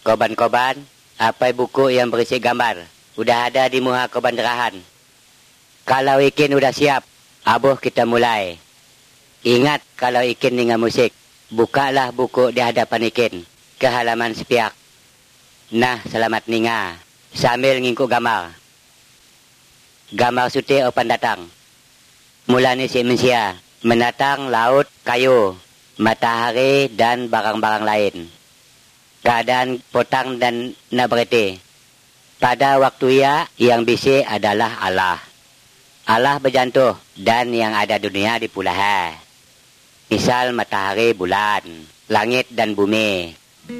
Korban-korban, apa buku yang berisi gambar. Udah ada di muha korban derahan. Kalau ikin udah siap, abuh kita mulai. Ingat kalau ikin dengan musik, bukalah buku di hadapan ikin ke halaman sepiak. Nah, selamat ninga sambil ngingkuk gambar. Gambar suti opan datang. Mulanya si manusia menatang laut, kayu, matahari dan barang-barang lain. Keadaan potang dan nabrete. Pada waktu ia yang bisi adalah Allah. Allah berjantuh dan yang ada dunia dipulaha. Misal matahari, bulan, langit dan bumi.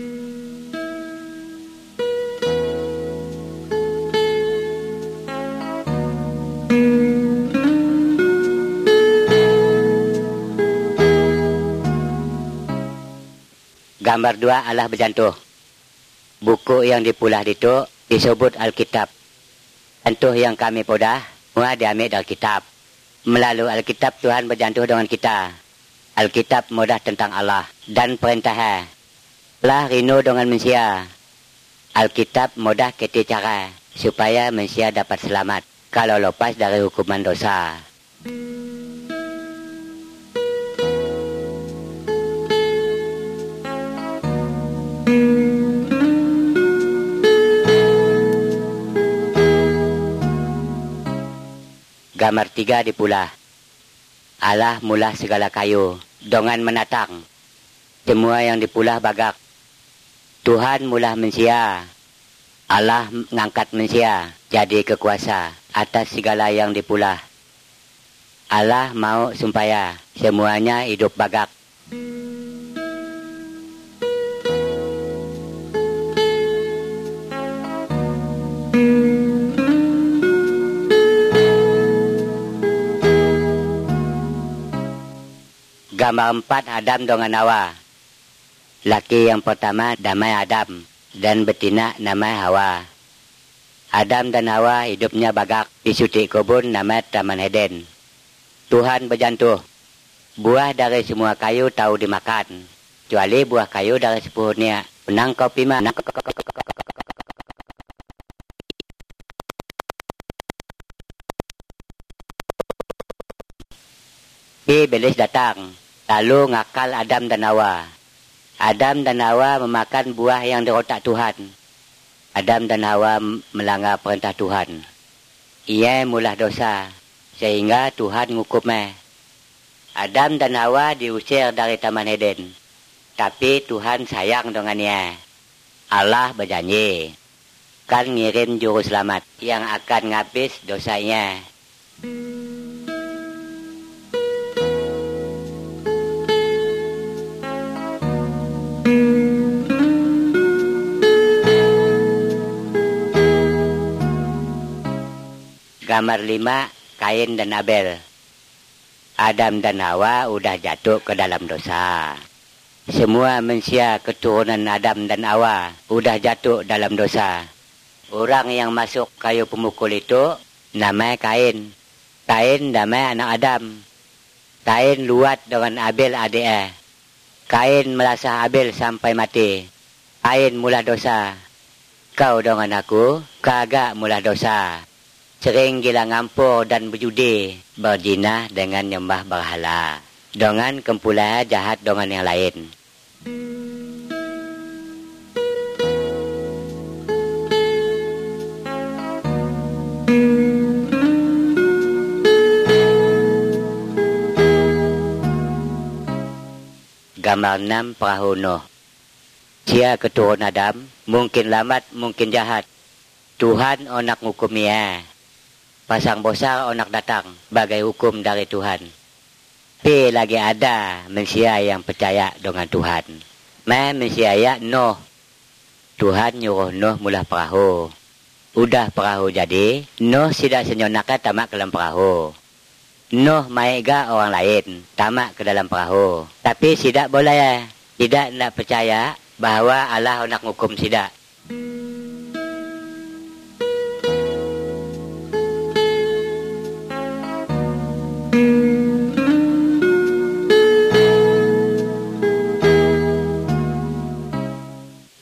Gambar 2 Allah berjantuh. Buku yang dipulah itu disebut Alkitab. Jantuh yang kami podah, semua diambil dari Alkitab. Melalui Alkitab Tuhan berjantuh dengan kita. Alkitab mudah tentang Allah dan perintahnya. Allah rindu dengan manusia. Alkitab mudah kita cara supaya manusia dapat selamat kalau lepas dari hukuman dosa. Gambar 3 dipulah. Allah mulah segala kayu dengan menatang. Semua yang dipulah bagak. Tuhan mulah manusia. Allah mengangkat manusia jadi kekuasa atas segala yang dipulah. Allah mau supaya semuanya hidup bagak. Gambar 4 Adam dengan Hawa. Laki yang pertama namanya Adam dan betina namanya Hawa. Adam dan Hawa hidupnya bagak di suci kebun namanya Taman Eden. Tuhan berjantuh, buah dari semua kayu tahu dimakan, kecuali buah kayu dari sepuhnya. Menang kau pima. Iblis datang. Lalu ngakal Adam dan Hawa. Adam dan Hawa memakan buah yang dirotak Tuhan. Adam dan Hawa melanggar perintah Tuhan. Ia mulah dosa, sehingga Tuhan ngukumnya. Adam dan Hawa diusir dari Taman Eden. Tapi Tuhan sayang dengannya. Allah berjanji, kan ngirim juru selamat yang akan ngapis dosanya. Gambar 5 Kain dan Abel. Adam dan Hawa udah jatuh ke dalam dosa. Semua manusia keturunan Adam dan Hawa udah jatuh dalam dosa. Orang yang masuk kayu pemukul itu namanya Kain. Kain namanya anak Adam. Kain luat dengan Abel adiknya. Kain melasah Abel sampai mati. Kain mula dosa. Kau dengan aku kagak mula dosa. Sering gila ngampur dan berjudi, berzina dengan nyembah berhala, dengan kempula jahat dengan yang lain. Gambar 6 perahu Nuh. Dia keturunan Adam, mungkin lambat, mungkin jahat. Tuhan onak hukumnya. Pasang besar onak datang bagai hukum dari Tuhan. Tapi lagi ada manusia yang percaya dengan Tuhan. Manusia ya Nuh. Tuhan nyuruh Nuh mula perahu. Udah perahu jadi, Nuh tidak senyonakan tamak ke dalam perahu. Nuh maiga orang lain tamak ke dalam perahu. Tapi tidak boleh. Tidak nak percaya bahawa Allah nak hukum tidak.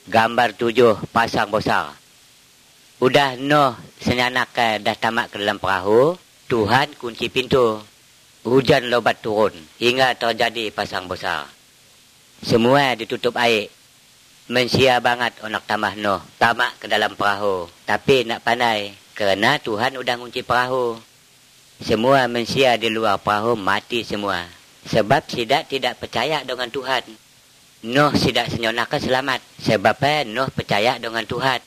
Gambar 7 pasang besar. Udah Noh senyanak dah tamat ke dalam perahu, Tuhan kunci pintu. Hujan lebat turun hingga terjadi pasang besar. Semua ditutup air. Mensia banget onak tambah Noh tamat ke dalam perahu. Tapi nak pandai kerana Tuhan udah kunci perahu. Semua mensia di luar perahu mati semua. Sebab tidak percaya dengan Tuhan. Noh tidak senyonakan selamat. Sebab Noh percaya dengan Tuhan.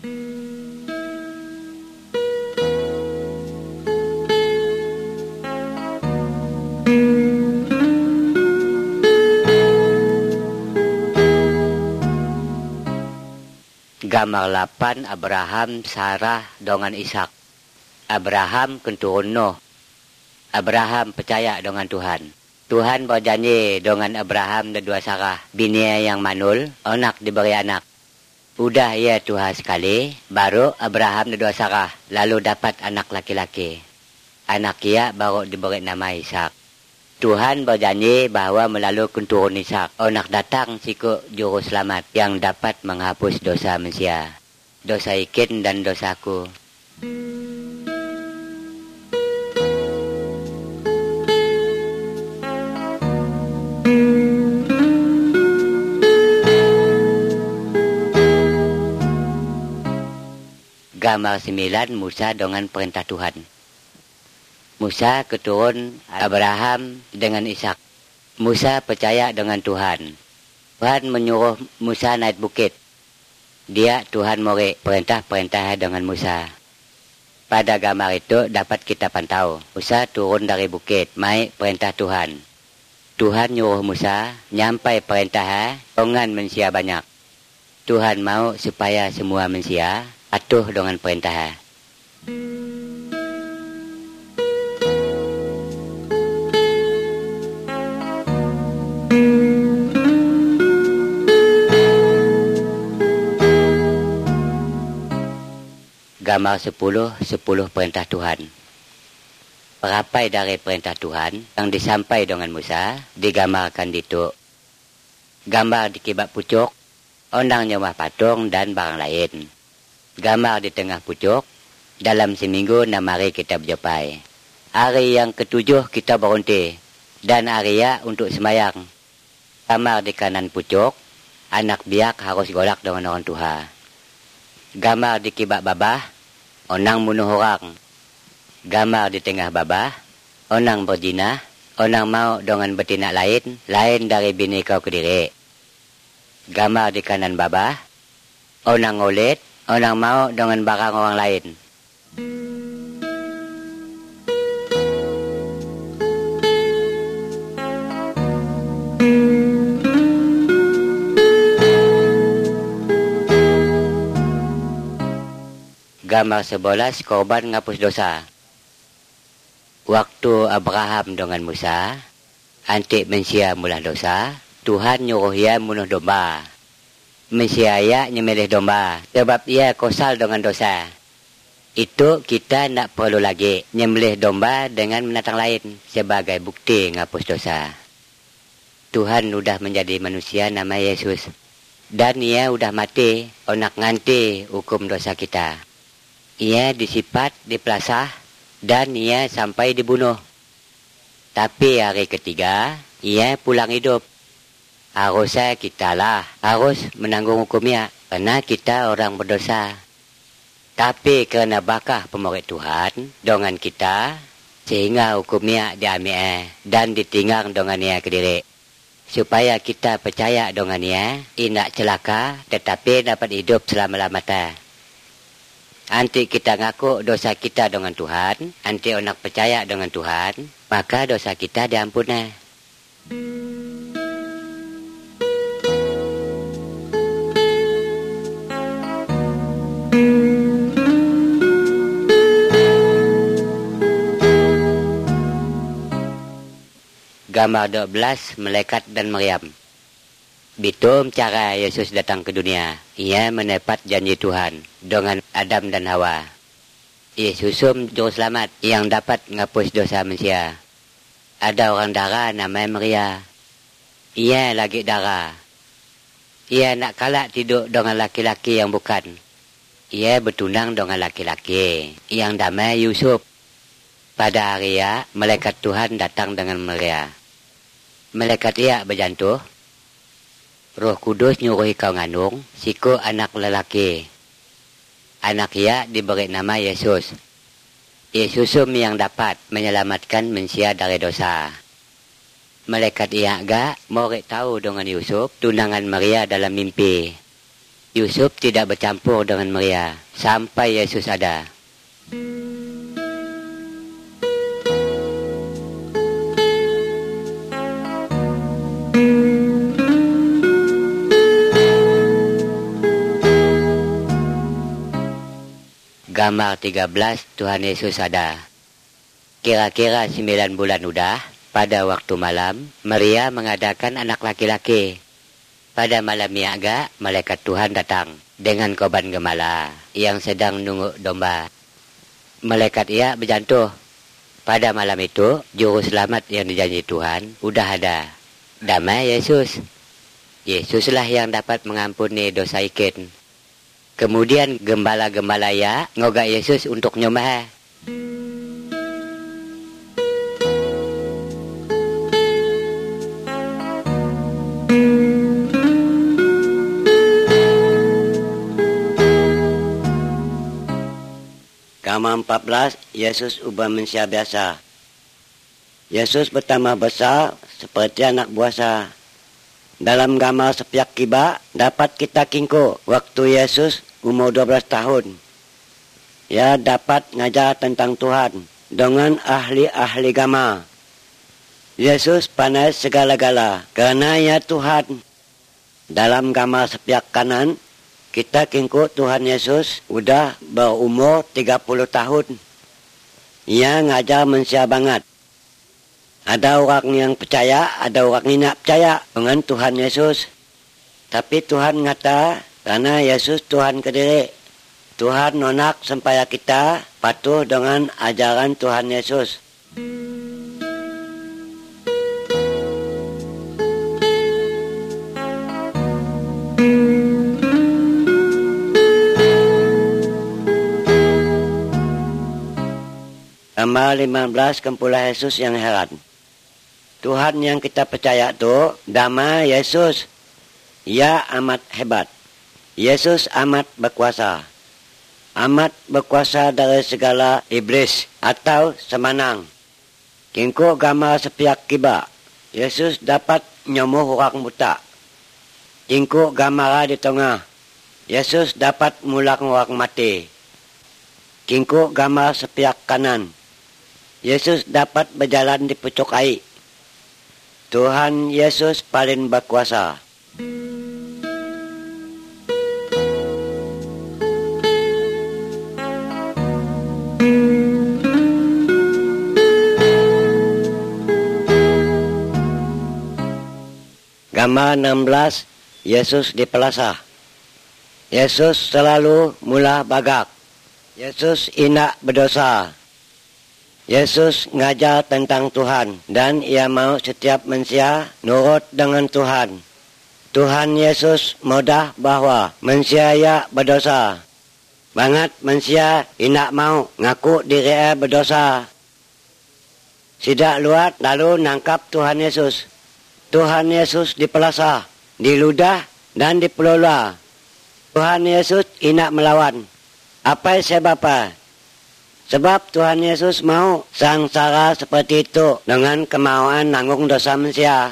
Gambar 8 Abraham, Sarah dengan Ishak. Abraham keturun Noh. Abraham percaya dengan Tuhan. Tuhan berjanji dengan Abraham dan dua Sarah, bini yang manul, anak diberi anak. Udah ia Tuhan sekali, baru Abraham dan dua Sarah, lalu dapat anak laki-laki. Anak ia baru diberi nama Ishak. Tuhan berjanji bahawa melalui keturunan Ishak, anak datang siku juru selamat yang dapat menghapus dosa manusia, dosa Ikin dan dosaku. Gambar 9 Musa dengan perintah Tuhan. Musa keturun Abraham dengan Ishak. Musa percaya dengan Tuhan. Tuhan menyuruh Musa naik bukit. Dia Tuhan murid perintah-perintah dengan Musa. Pada gambar itu dapat kita pantau. Musa turun dari bukit, mai perintah Tuhan. Tuhan nyuruh Musa nyampai perintah dengan manusia banyak. Tuhan mau supaya semua manusia patuh dengan perintah. Gambar 10 perintah Tuhan. Perapai dari perintah Tuhan yang disampai dengan Musa digambarkan di itu. Gambar di kibak pucuk, ondang nyembah patung dan barang lain. Gambar di tengah pucuk, dalam seminggu 6 hari kita berjumpa. Hari yang ke-7 kita berhenti dan hari ya untuk sembahyang. Gambar di kanan pucuk, anak biak harus golak dengan orang Tuhan. Gambar di kibak babah, onang bunuh orang. Gambar di tengah babah, onang berzina, onang mau dengan betina lain dari bini kau kediri. Gambar di kanan babah, onang ngolet, onang mau dengan barang orang lain. Gambar 11 korban ngapus dosa. Waktu Abraham dengan Musa, antik mensia mulah dosa, Tuhan nyuruh ia bunuh domba. Mensia ia nyembelih domba, sebab ia kosal dengan dosa. Itu kita nak perlu lagi nyembelih domba dengan binatang lain sebagai bukti ngapus dosa. Tuhan sudah menjadi manusia nama Yesus. Dan ia sudah mati, onak nganti hukum dosa kita. Ia disipat, dipelasah, dan ia sampai dibunuh. Tapi hari ketiga, ia pulang hidup. Harusnya kita lah harus menanggung hukumnya, karena kita orang berdosa. Tapi kerana bakah pemurid Tuhan dengan kita, sehingga hukumnya diambil dan ditinggal dengan ia kediri. Supaya kita percaya dengan ia, tidak celaka, tetapi dapat hidup selama-lamanya. Anti kita ngaku dosa kita dengan Tuhan, anti orang percaya dengan Tuhan, maka dosa kita diampuni. Gambar 12 Malaikat dan Maryam. Bitum cara Yesus datang ke dunia. Ia menepat janji Tuhan dengan Adam dan Hawa. Yesus juru selamat yang dapat ngapus dosa manusia. Ada orang darah namanya Maria. Ia lagi darah. Ia nak kalah tidur dengan laki-laki yang bukan. Ia bertunang dengan laki-laki yang damai Yusuf. Pada hari ia, malaikat Tuhan datang dengan Maria. Malaikat ia berjantuh, Roh Kudus nyuruh kau ngandung siku anak lelaki. Anak ia diberi nama Yesus. Yesusum yang dapat menyelamatkan manusia dari dosa. Malaikat ia agak mau tahu dengan Yusuf tunangan Maria dalam mimpi. Yusuf tidak bercampur dengan Maria sampai Yesus ada. Gambar 13, Tuhan Yesus ada. Kira-kira 9 bulan udah, pada waktu malam, Maria mengadakan anak laki-laki. Pada malam niaga, malaikat Tuhan datang dengan korban gembala yang sedang nunggu domba. Malaikat ia berjantuh. Pada malam itu, juru selamat yang dijanji Tuhan udah ada. Damai Yesus. Yesuslah yang dapat mengampuni dosa ikin. Kemudian gembala-gembala ya ngogak Yesus untuk nyembah. Gambar 14, Yesus ubah manusia biasa. Yesus bertambah besar seperti anak buasa. Dalam gambar sepiak kiba dapat kita kingko waktu Yesus umur 12 tahun. Ia dapat ngajar tentang Tuhan dengan ahli-ahli gambar. Yesus pandai segala-gala kerana ia Tuhan. Dalam gambar sepiak kanan, kita kingko Tuhan Yesus udah berumur 30 tahun. Ia ngajar manusia banget. Ada orang yang percaya, ada orang yang tak percaya dengan Tuhan Yesus. Tapi Tuhan ngata, karena Yesus Tuhan kediri. Tuhan nonak supaya kita patuh dengan ajaran Tuhan Yesus. Gambar 15, Kempulah Yesus yang heran. Tuhan yang kita percaya tu damai Yesus. Ia amat hebat. Yesus amat berkuasa. Amat berkuasa dari segala iblis atau semanang. Kingko gambar sepiak kiba. Yesus dapat nyomuh orang buta. Kingko gambar di tengah. Yesus dapat mulang orang mati. Kingko gambar sepiak kanan. Yesus dapat berjalan di pucuk air. Tuhan Yesus paling berkuasa. Gambar 16, Yesus dipelasah. Yesus selalu mula bagak. Yesus indak berdosa. Yesus ngajar tentang Tuhan dan ia mau setiap manusia nurut dengan Tuhan. Tuhan Yesus mudah bahawa manusia ia berdosa. Banget manusia indak mau ngaku diri ia berdosa. Sidak luat lalu nangkap Tuhan Yesus. Tuhan Yesus dipelasah, diludah dan dipelola. Tuhan Yesus indak melawan. Apa sebabnya? Sebab Tuhan Yesus mau sangsara seperti itu dengan kemauan nanggung dosa manusia.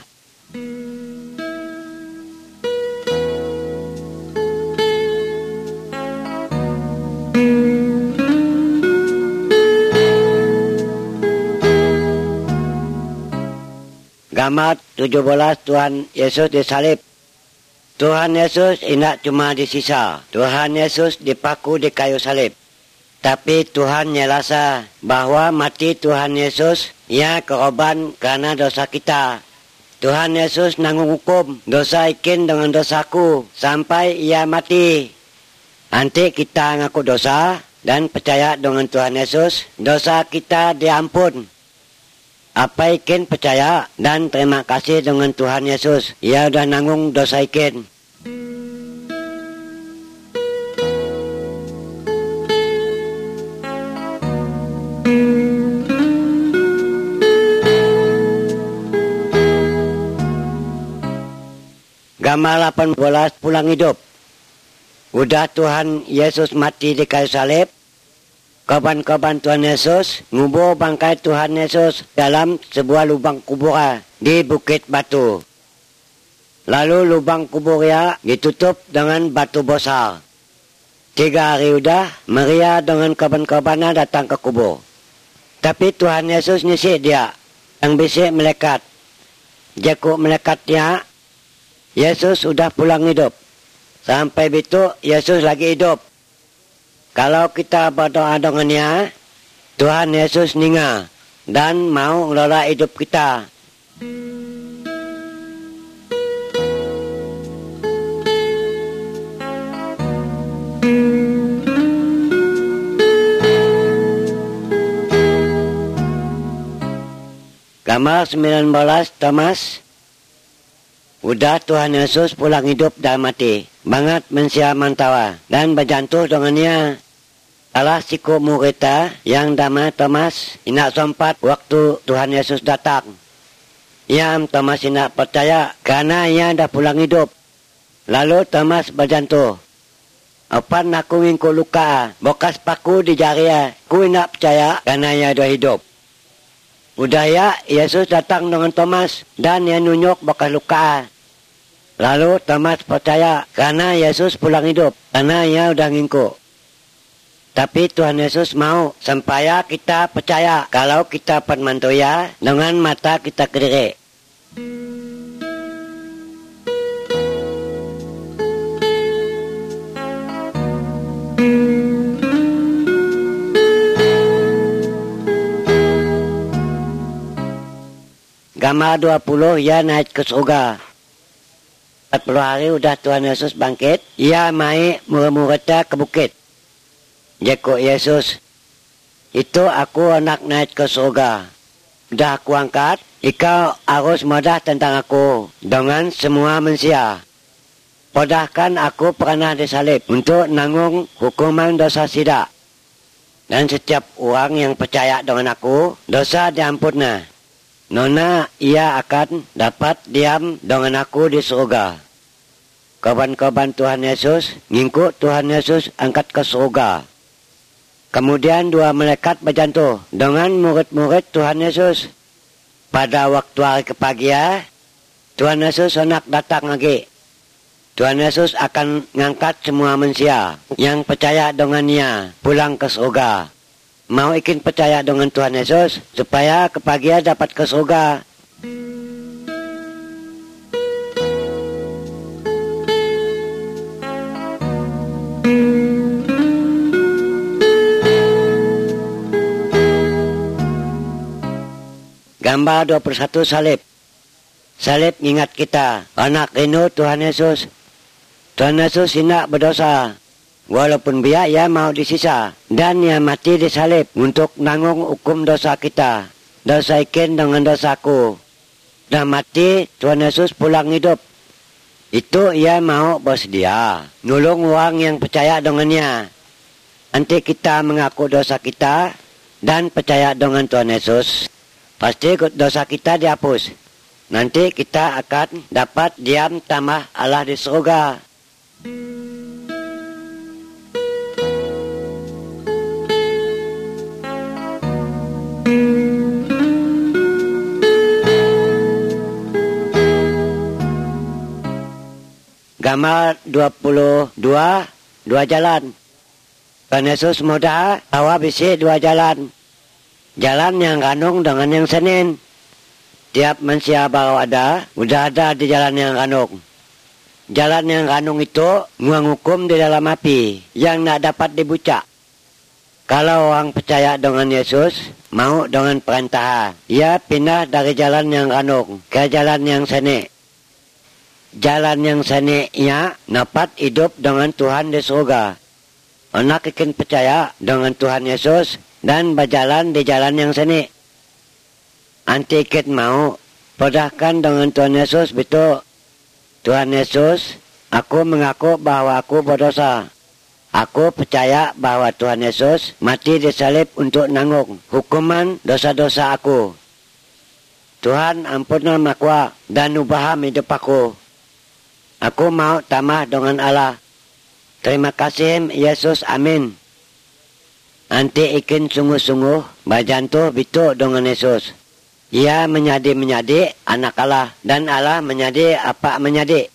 Gambar 17, Tuhan Yesus disalib. Tuhan Yesus indak cuma disisa. Tuhan Yesus dipaku di kayu salib. Tapi Tuhan nyelasa bahawa mati Tuhan Yesus ia korban kerana dosa kita. Tuhan Yesus nanggung hukum dosa ikin dengan dosaku sampai ia mati. Nanti kita ngaku dosa dan percaya dengan Tuhan Yesus, dosa kita diampun. Apa ikin percaya dan terima kasih dengan Tuhan Yesus. Ia sudah nanggung dosa ikin. Gambar 18 pulang hidup. Udah Tuhan Yesus mati di kayu salib. Korban-korban Tuhan Yesus ngubur bangkai Tuhan Yesus dalam sebuah lubang kuburan di Bukit Batu. Lalu lubang kuburnya ditutup dengan batu besar. 3 hari udah Maria dengan korban-korbannya datang ke kubur. Tapi Tuhan Yesus nyisik dia. Yang bisik melekat. Jakuk melekatnya, Yesus sudah pulang hidup. Sampai itu Yesus lagi hidup. Kalau kita berdoa dengannya, Tuhan Yesus ninga dan mau ngelola hidup kita. Gambar 19 Thomas. Udah Tuhan Yesus pulang hidup dan mati. Banget mensia mantawa dan berjantuh dengannya. Salah siku muridnya yang nama Thomas inak sempat waktu Tuhan Yesus datang. Ia Thomas inak percaya karena ia dah pulang hidup. Lalu Thomas berjantuh. Apan aku ingku luka, bekas paku di jari. Ku inak percaya karena ia dah hidup. Udah ya, Yesus datang dengan Thomas dan ia nunjuk bekas luka. Lalu Thomas percaya karena Yesus pulang hidup, karena ia udah ngingku. Tapi Tuhan Yesus mau supaya kita percaya kalau kita permantoya dengan mata kita kediri. Gambar 20 ia naik ke surga. 40 hari udah Tuhan Yesus bangkit. Ia mai murid-muridnya ke bukit. Jakuk Yesus, itu aku anak naik ke surga. Dah aku angkat, ikau harus mudah tentang aku dengan semua manusia. Padahkan aku pernah disalib untuk nanggung hukuman dosa sida. Dan setiap orang yang percaya dengan aku, dosa diampunnya. Nona ia akan dapat diam dengan aku di surga. Korban-korban Tuhan Yesus, ngikut Tuhan Yesus angkat ke surga. Kemudian 2 malaikat berjantuh dengan murid-murid Tuhan Yesus. Pada waktu hari kepagian, Tuhan Yesus hendak datang lagi. Tuhan Yesus akan mengangkat semua manusia yang percaya dengannya pulang ke surga. Mau ikin percaya dengan Tuhan Yesus supaya kepagian dapat ke surga. Gambar 21 salib. Salib ingat kita, anak rindu Tuhan Yesus. Tuhan Yesus tidak berdosa. Walaupun biar ia mau disisa dan ia mati disalib untuk nanggung hukum dosa kita. Dosa ikin dengan dosaku. Dah mati, Tuhan Yesus pulang hidup. Itu ia mau bersedia nolong orang yang percaya dengannya. Nanti kita mengaku dosa kita dan percaya dengan Tuhan Yesus. Pasti dosa kita dihapus. Nanti kita akan dapat diam tamah Allah di surga. Gambar 22, 2 jalan. Tuhan Yesus mudah bawa bisi 2 jalan. Jalan yang ganung dengan yang senin. Tiap manusia baru ada, udah ada di jalan yang ganung. Jalan yang ganung itu menghukum di dalam api yang tidak dapat dibuka. Kalau orang percaya dengan Yesus, mau dengan perintah, ia pindah dari jalan yang ganung ke jalan yang seni. Jalan yang seni-nya dapat hidup dengan Tuhan di surga. Anak ikin percaya dengan Tuhan Yesus dan berjalan di jalan yang seni. Anti ikin mau podahkan dengan Tuhan Yesus betul. Tuhan Yesus, aku mengaku bahwa aku berdosa. Aku percaya bahwa Tuhan Yesus mati disalib untuk nanggung hukuman dosa-dosa aku. Tuhan ampunlah aku dan ubah hidup aku. Aku mau tamah dengan Allah. Terima kasih Yesus, amin. Nanti ikin sungguh-sungguh bajantuh bitu dengan Yesus. Ia menjadi anak Allah dan Allah menjadi apa menjadi.